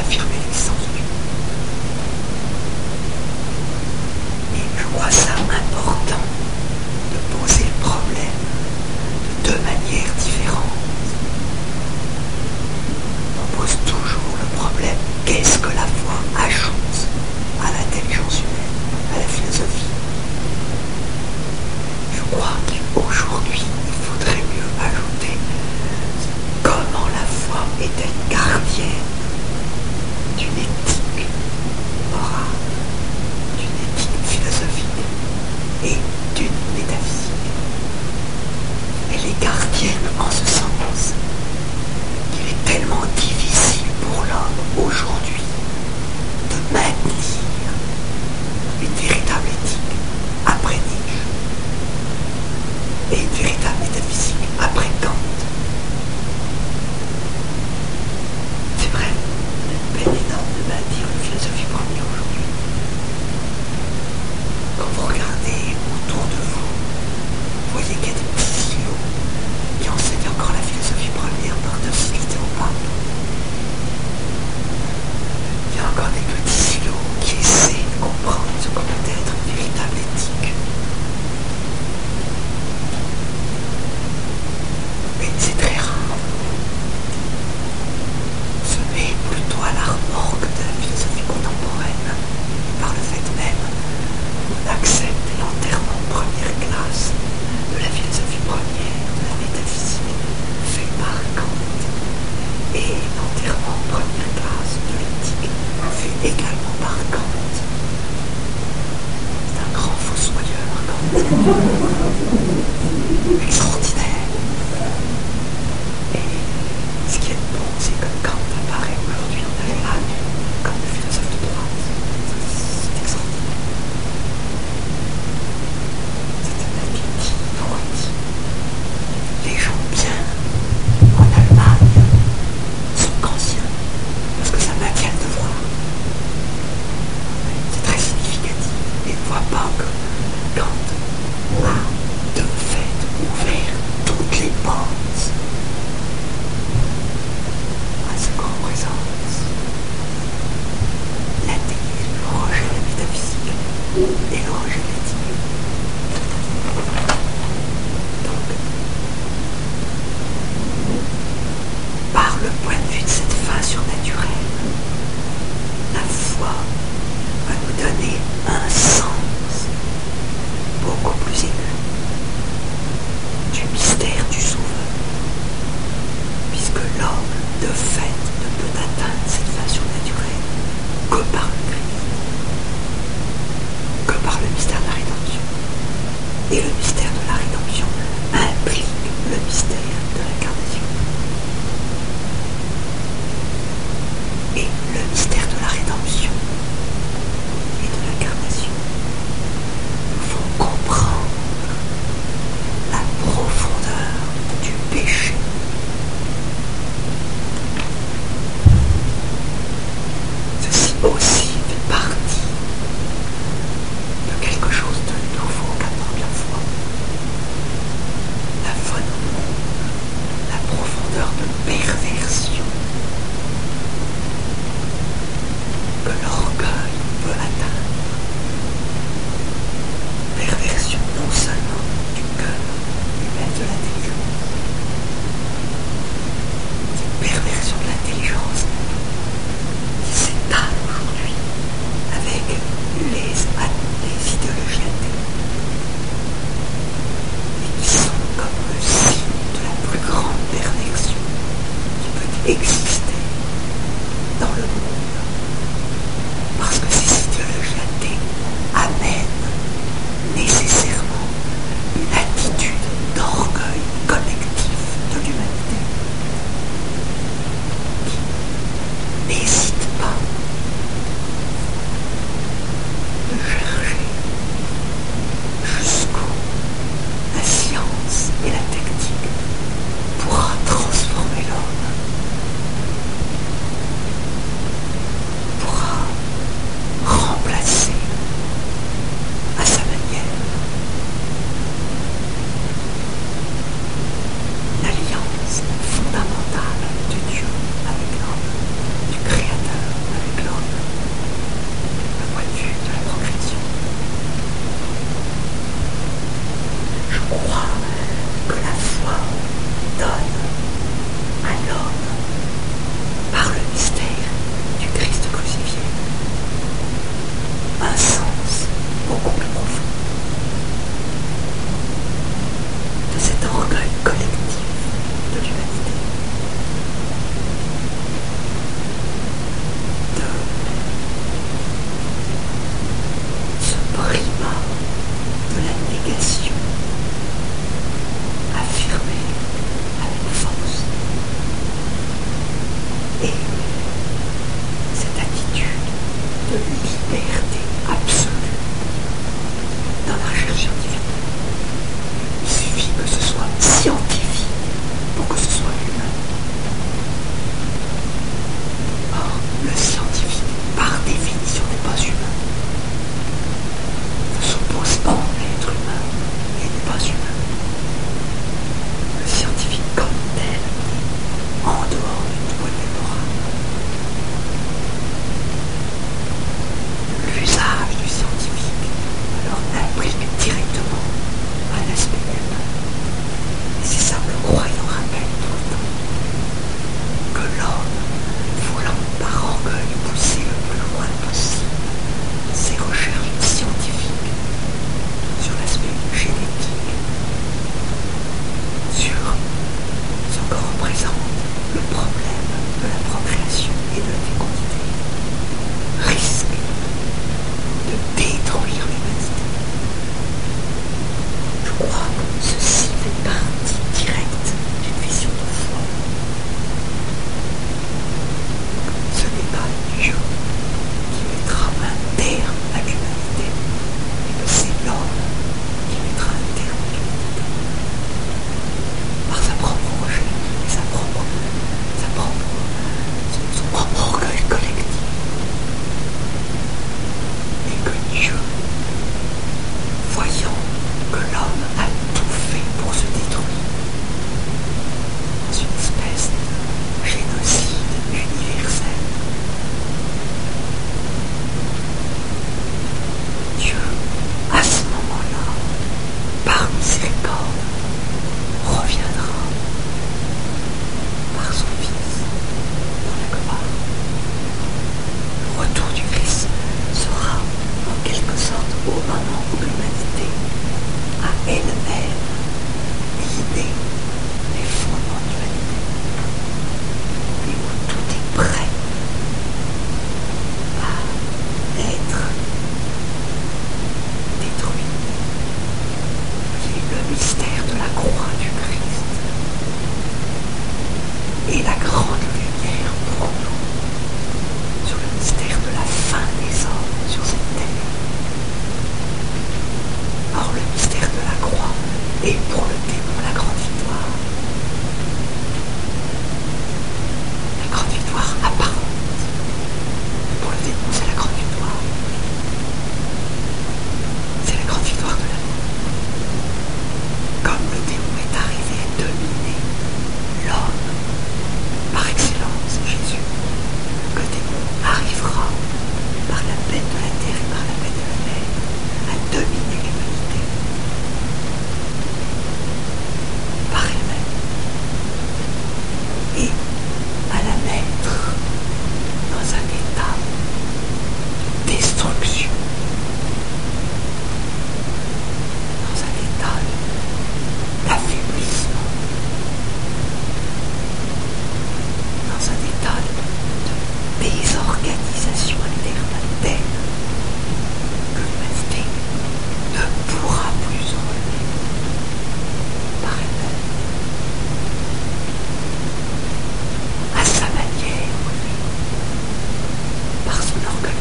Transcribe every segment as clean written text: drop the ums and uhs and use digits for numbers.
confirmer les sens-oui. Et je crois ça important de poser le problème de deux manières différentes. On pose toujours le problème, qu'est-ce que la foi ajoute à l'intelligence humaine, à la philosophie? Je crois qu'aujourd'hui, il faudrait mieux ajouter comment la foi est-elle gardienne d'une éthique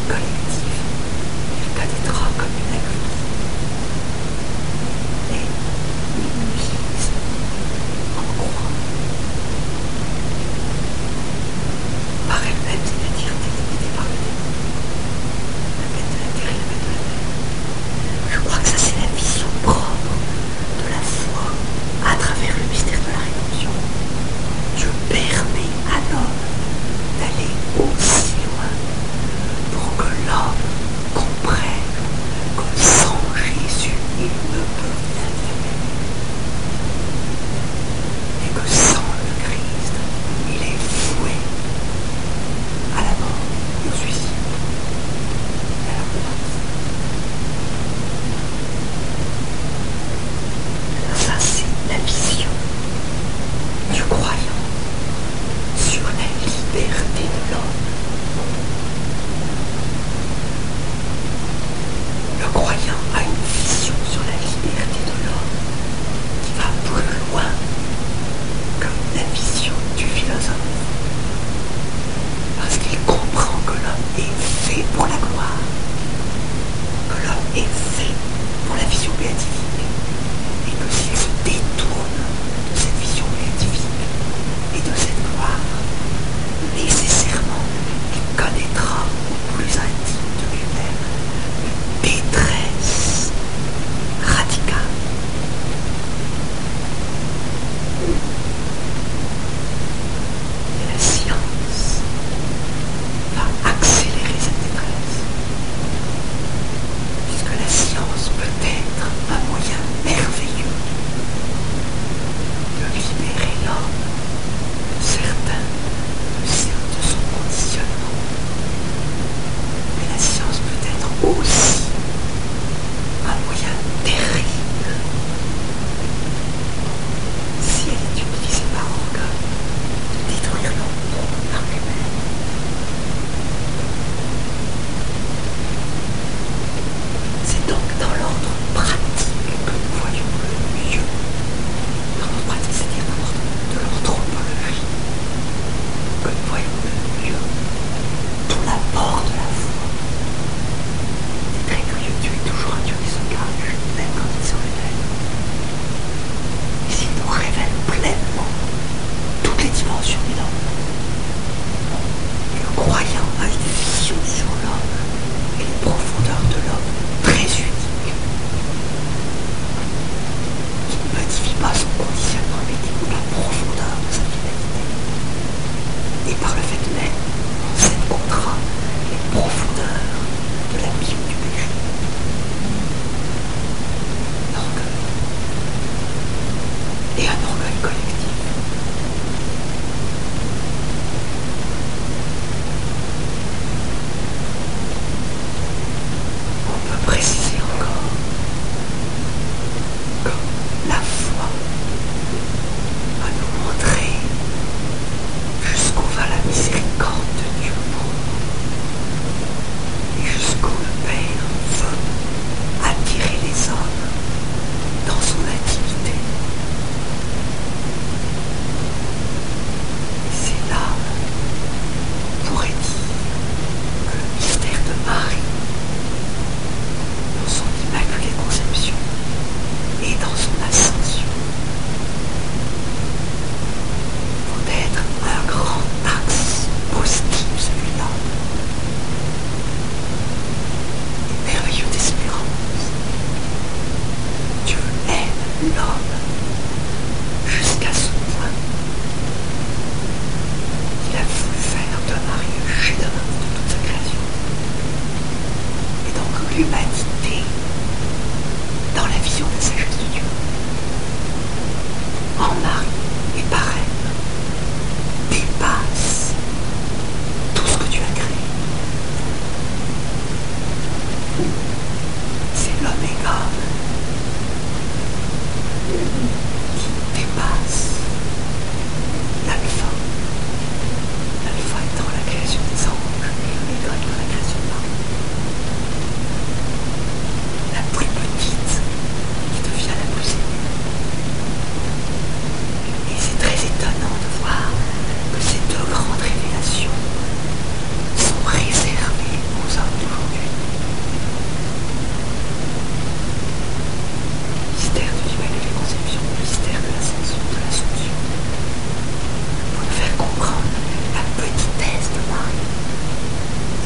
collective, il pénétra comme une agonie. Et l'Église en croix. Par elle-même, c'est-à-dire délimitée par le démon. La bête de la terre et la bête de la mer. Je crois que ça, c'est la vision propre de la foi à travers le mystère de la rédemption. Dieu permet à l'homme d'aller aussi loin pour que l'homme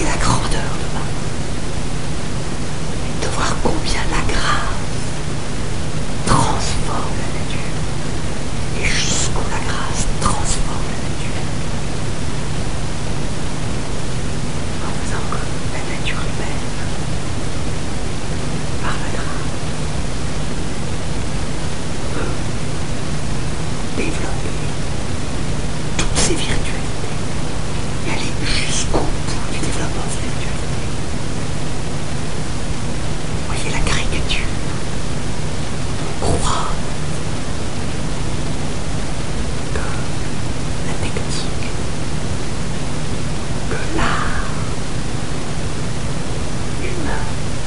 voyez la grandeur de ma main, de voir combien la grâce transforme la nature, et jusqu'où la grâce transforme la nature, en faisant que la nature humaine, par la grâce, peut développer toutes ses virtualités et aller jusqu'au bout du développement de ses virtualités. Voyez la caricature, on croit que la technique, que l'art humain,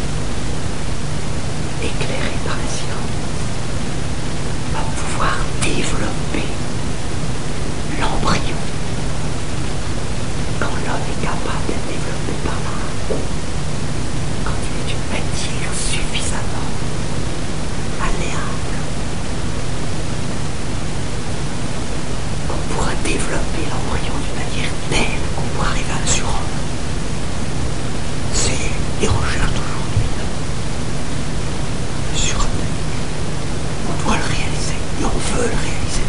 éclairé par la science, va pouvoir développer l'embryon quand l'homme est capable d'être développé par l'art, quand il est une matière suffisamment malléable, qu'on pourra développer l'embryon d'une manière telle qu'on pourra arriver à un surhomme. C'est les recherches d'aujourd'hui. Le surhomme, on doit le réaliser et on veut le réaliser.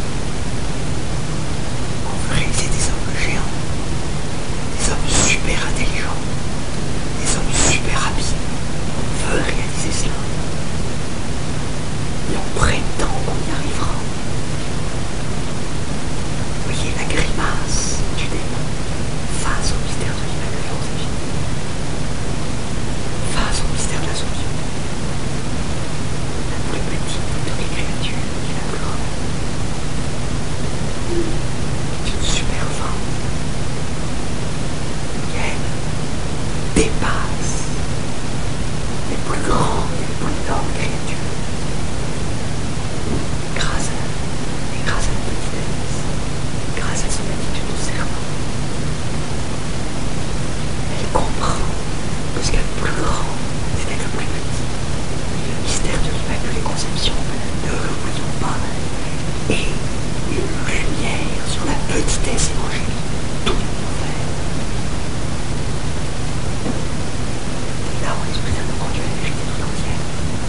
On veut réaliser des hommes géants, des hommes super intelligents, des hommes super habiles. On veut réaliser cela. Et on prétend qu'on y arrivera. Vous voyez la grimace du démon face au mystère de l'Immaculée Conception, face au mystère de l'Assomption. La plus petite de toutes les créatures qui est la plus grande. C'est une super femme qui, elle, dépasse les plus grandes et les plus nobles créatures grâce à la petitesse, grâce à son attitude au serment. Elle comprend que ce qu'il y a de plus grand, c'est d'être le plus petit. Le mystère de l'Immaculée Conception, ne l'oublions pas, est une lumière sur la petitesse évangélique. Tout le monde fait. Et là où l'Esprit Saint nous conduit à la vérité tout entière.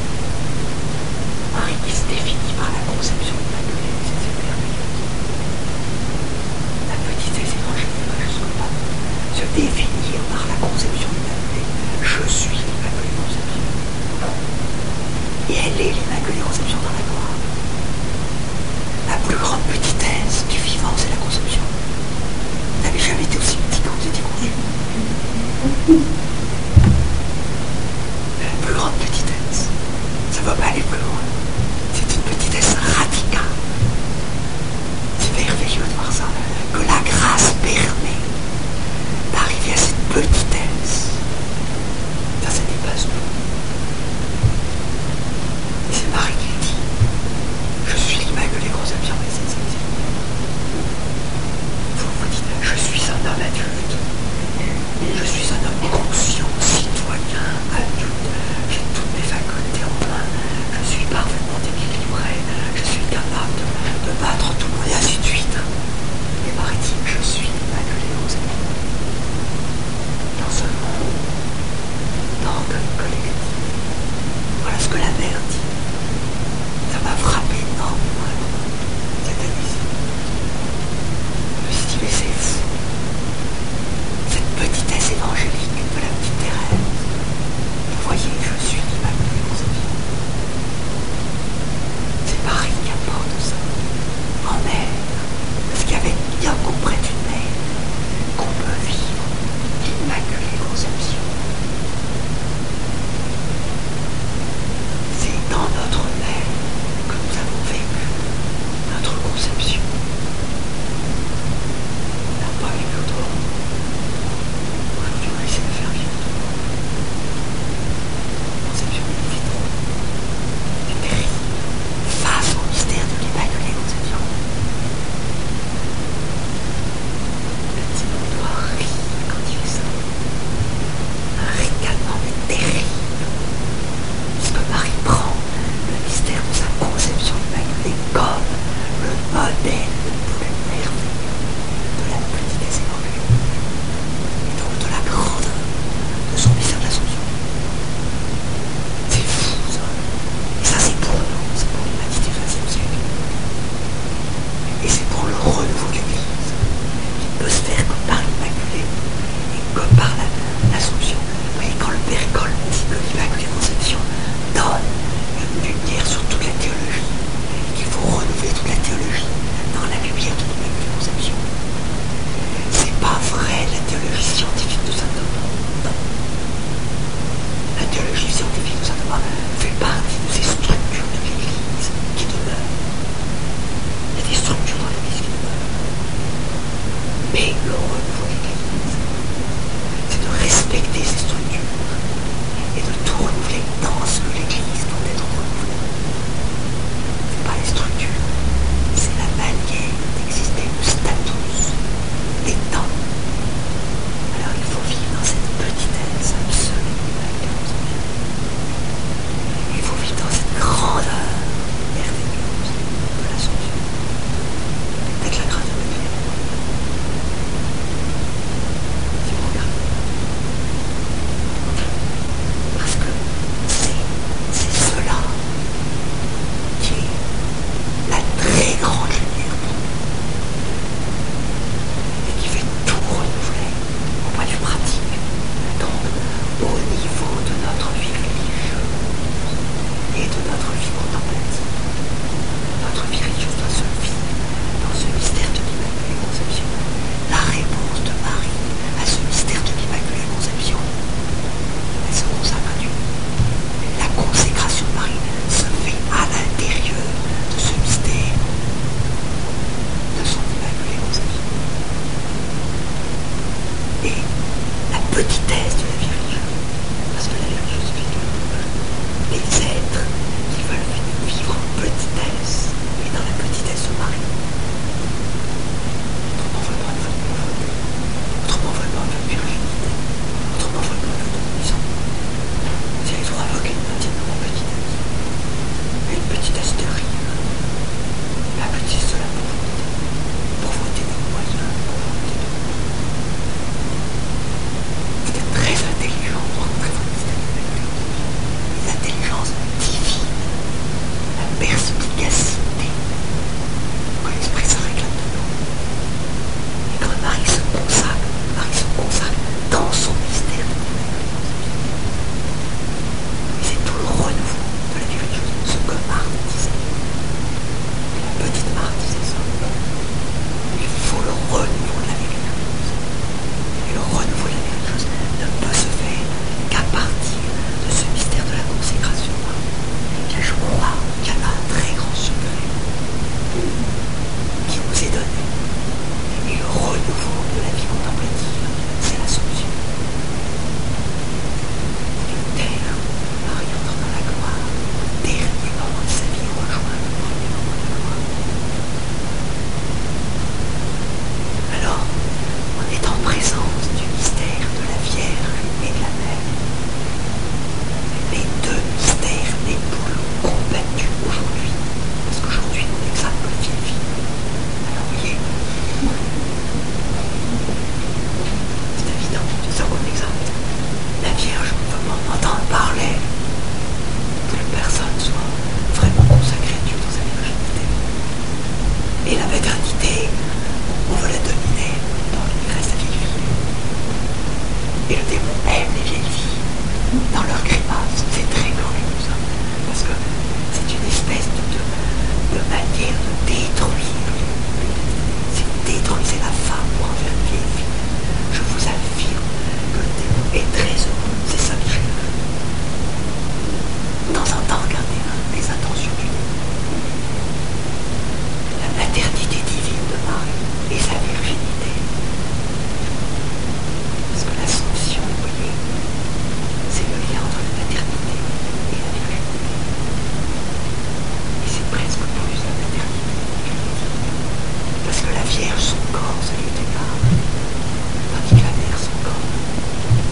Marie qui se définit par la conception immaculée, c'est merveilleux. La petitesse évangélique va jusqu'au pas. Se définir par la conception immaculée. Je suis l'Immaculée Conception. Et elle est l'Immaculée Conception dans la gloire. La plus grande petitesse du vivant, c'est la conception. Vous n'avez jamais été aussi petit quand vous étiez conçu. La plus grande petitesse, ça ne va pas aller plus loin. C'est une petitesse radicale. C'est merveilleux de voir ça, que la grâce permet d'arriver à cette petitesse. Ça dépasse tout. Et c'est Marie qui le dit. Je suis l'Immaculée Conception, mais c'est vous dites, je suis un homme adulte, je suis un homme conscient. aime les vieilles filles dans leur grimace. C'est très curieux ça. Parce que c'est une espèce de manière de détruire. Si vous détruisez la femme pour en faire une vieille fille, je vous affirme que le démon est très heureux. C'est ça que j'ai vu. De temps en temps, regardez les intentions du démon. La maternité divine de Marie et sa virginité. Parce que l'Assomption, vous voyez, c'est le lien entre la maternité et la virginité. Et c'est presque plus la maternité, je veux dire. Parce que la Vierge, son corps, ça lui était pas. Tandis que la mère, son corps.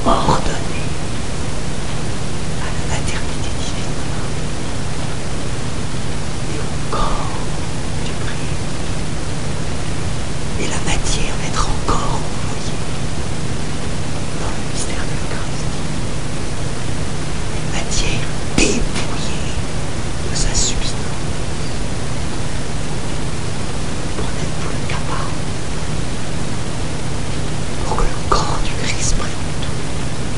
ordonné à la maternité divine et au corps du Christ, et la matière d'être encore envoyée dans le mystère de l'Eucharistie. Une matière dépouillée de sa substance pour n'être plus capable, pour que le corps du Christ prenne tout.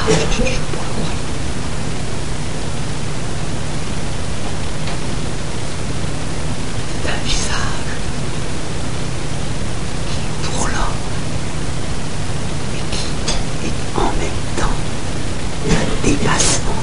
cherche pour le croire. C'est un visage qui est pour l'homme et qui est en même temps un dépassement